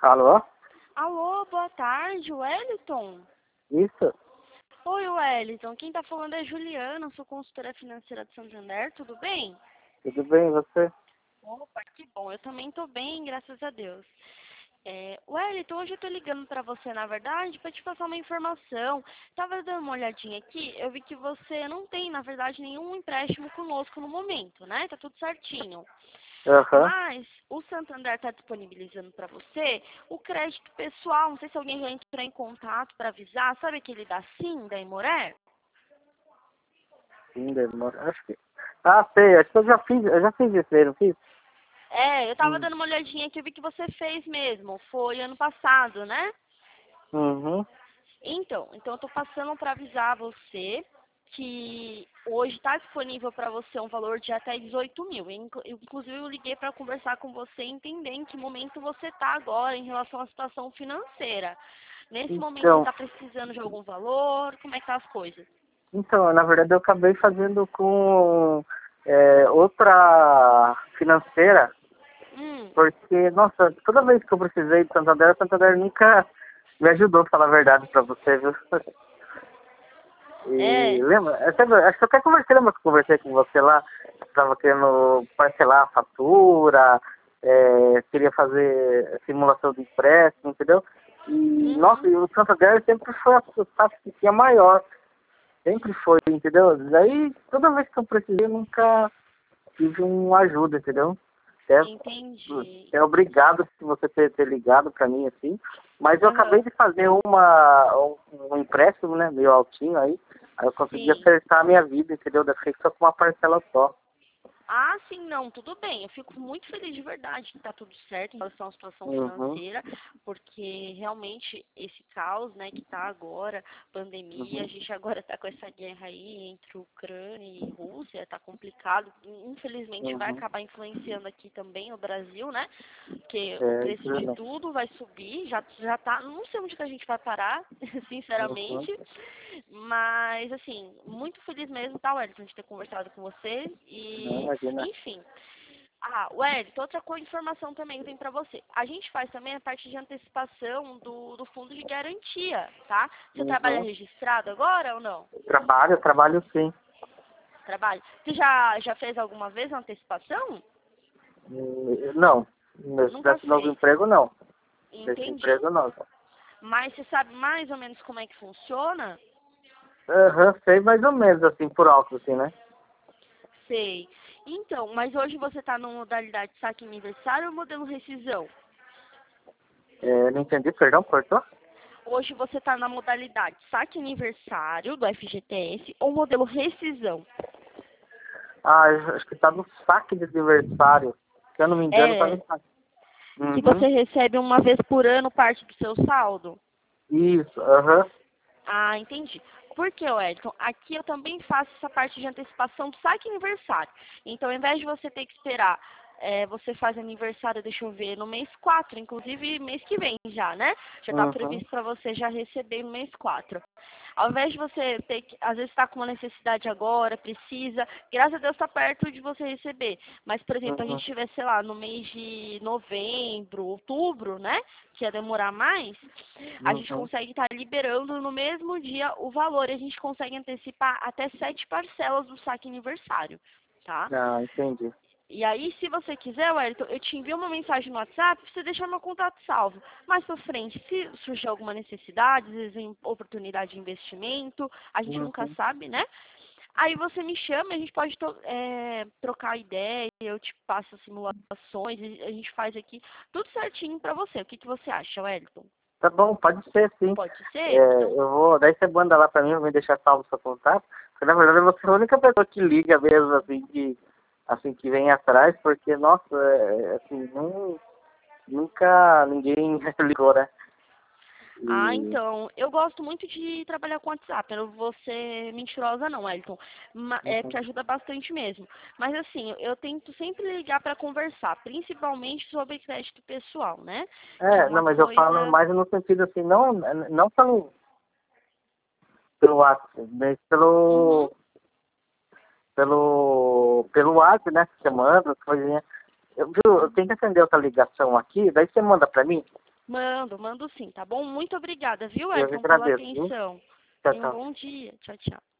Alô? Alô, boa tarde, Wellington. Isso? Oi, Wellington. Quem tá falando é Juliana, sou consultora financeira de Santander, tudo bem? Tudo bem, e você? Opa, que bom. Eu também tô bem, graças a Deus. Wellington, hoje eu tô ligando pra você, na verdade, pra te passar uma informação. Tava dando uma olhadinha aqui, eu vi que você não tem, na verdade, nenhum empréstimo conosco no momento, né? Tá tudo certinho. Aham. Mas o Santander está disponibilizando para você o crédito pessoal. Não sei se alguém já entrou em contato para avisar. Sabe aquele da Sim, da Imoré? Sim, demora. Acho que. Ah, sei, acho que eu já fiz isso aí, não fiz? Eu tava Hum. dando uma olhadinha aqui, eu vi que você fez mesmo. Foi ano passado, né? Uhum. Então eu tô passando para avisar você que hoje está disponível para você um valor de até 18 mil. Inclusive, eu liguei para conversar com você e entender em que momento você está agora em relação à situação financeira. Nesse momento, você Então, está precisando de algum valor? Como é que tá as coisas? então, na verdade eu acabei fazendo com outra financeira, Hum, porque, nossa, toda vez que eu precisei de Santander, a Santander nunca me ajudou, pra falar a verdade pra você, viu? E é, lembra? Acho que eu até lembra que eu conversei com você lá, estava querendo parcelar a fatura, queria fazer simulação de empréstimo, entendeu? E, nossa, uhum, e o Santander sempre foi a taxa que tinha maior, sempre foi, entendeu? Daí, toda vez que eu precisei, eu nunca tive uma ajuda, entendeu? É, entendi. é obrigado se você ter ligado para mim assim. Mas eu acabei Aham, de fazer um empréstimo, né, meio altinho aí eu consegui sim. acertar a minha vida, entendeu? Eu fiquei só com uma parcela só. Ah, sim, não, tudo bem. Eu fico muito feliz de verdade que tá tudo certo em relação à situação Uhum, financeira, porque realmente esse caos, né, que tá agora, pandemia, a uhum, gente agora tá com essa guerra aí entre Ucrânia e Rússia, tá complicado. Infelizmente vai uhum. acabar influenciando aqui também o Brasil, né? Porque o É, isso preço de mesmo. tudo vai subir, já tá, não sei onde que a gente vai parar, Uhum. sinceramente. Mas, assim, muito feliz mesmo, tá, Wellington, de ter conversado com você. Não, E, imagina. enfim. Ah, Wellington, outra informação também que tem pra você. A gente faz também a parte de antecipação do fundo de garantia, tá? Você trabalha Uhum. registrado agora ou não? Trabalho sim. Trabalha. Você já fez alguma vez uma antecipação? Não, Nunca nesse novo fez. emprego não. Nesse Entendi. emprego não. Mas você sabe mais ou menos como é que funciona? Aham, sei mais ou menos assim, por alto, assim, né? Sei. Então, mas hoje você está na modalidade saque aniversário ou modelo rescisão? Não entendi, perdão, cortou? Hoje você está na modalidade saque aniversário do FGTS ou modelo rescisão? Ah, eu acho que tá no saque de aniversário. Se eu não me engano, tá no É, saque. que Uhum. você recebe uma vez por ano parte do seu saldo? Isso, aham. Ah, entendi. Por que, Wellington? Aqui eu também faço essa parte de antecipação do saque aniversário. Então, ao invés de você ter que esperar, você faz aniversário, deixa eu ver, no mês 4, inclusive mês que vem já, né? Já está Uhum. previsto para você já receber no mês 4. Ao invés de você ter que, às vezes está com uma necessidade agora, precisa, graças a Deus está perto de você receber. Mas, por exemplo, a Uhum. gente tiver, sei lá, no mês de novembro, outubro, né? Que ia demorar mais, a gente Uhum. consegue estar liberando no mesmo dia o valor. A gente consegue antecipar até 7 parcelas do saque aniversário, tá? Ah, entendi. E aí, se você quiser, Wellington, eu te envio uma mensagem no WhatsApp pra você deixar meu contato salvo. Mais pra frente, se surgir alguma necessidade, às vezes oportunidade de investimento, a gente nunca Uhum. sabe, né? Aí você me chama, a gente pode trocar ideia, eu te passo as simulações, e a gente faz aqui tudo certinho pra você. O que você acha, Wellington? Tá bom, pode ser sim. Pode É, ser? Então, eu vou, daí você manda lá pra mim, eu vou deixar salvo o seu contato. Porque na verdade você é a única pessoa que liga mesmo, assim, que vem atrás, porque, nossa, assim, nunca ninguém ligou, né? E, então, eu gosto muito de trabalhar com WhatsApp. Eu não vou ser mentirosa não, Elton. uhum. Porque ajuda bastante mesmo. Mas assim, eu tento sempre ligar para conversar, principalmente sobre crédito pessoal, né? Que é Não, uma mas eu falo coisa. mais no sentido assim, não pelo WhatsApp, mas Uhum. pelo WhatsApp, né, que você manda, coisinha. Eu tenho que atender outra ligação aqui, daí você manda pra mim. Mando sim, tá bom? Muito obrigada, viu, Eu que Edson, pela agradeço, viu? atenção. Tchau, Tenha um tchau. bom dia. Tchau, tchau.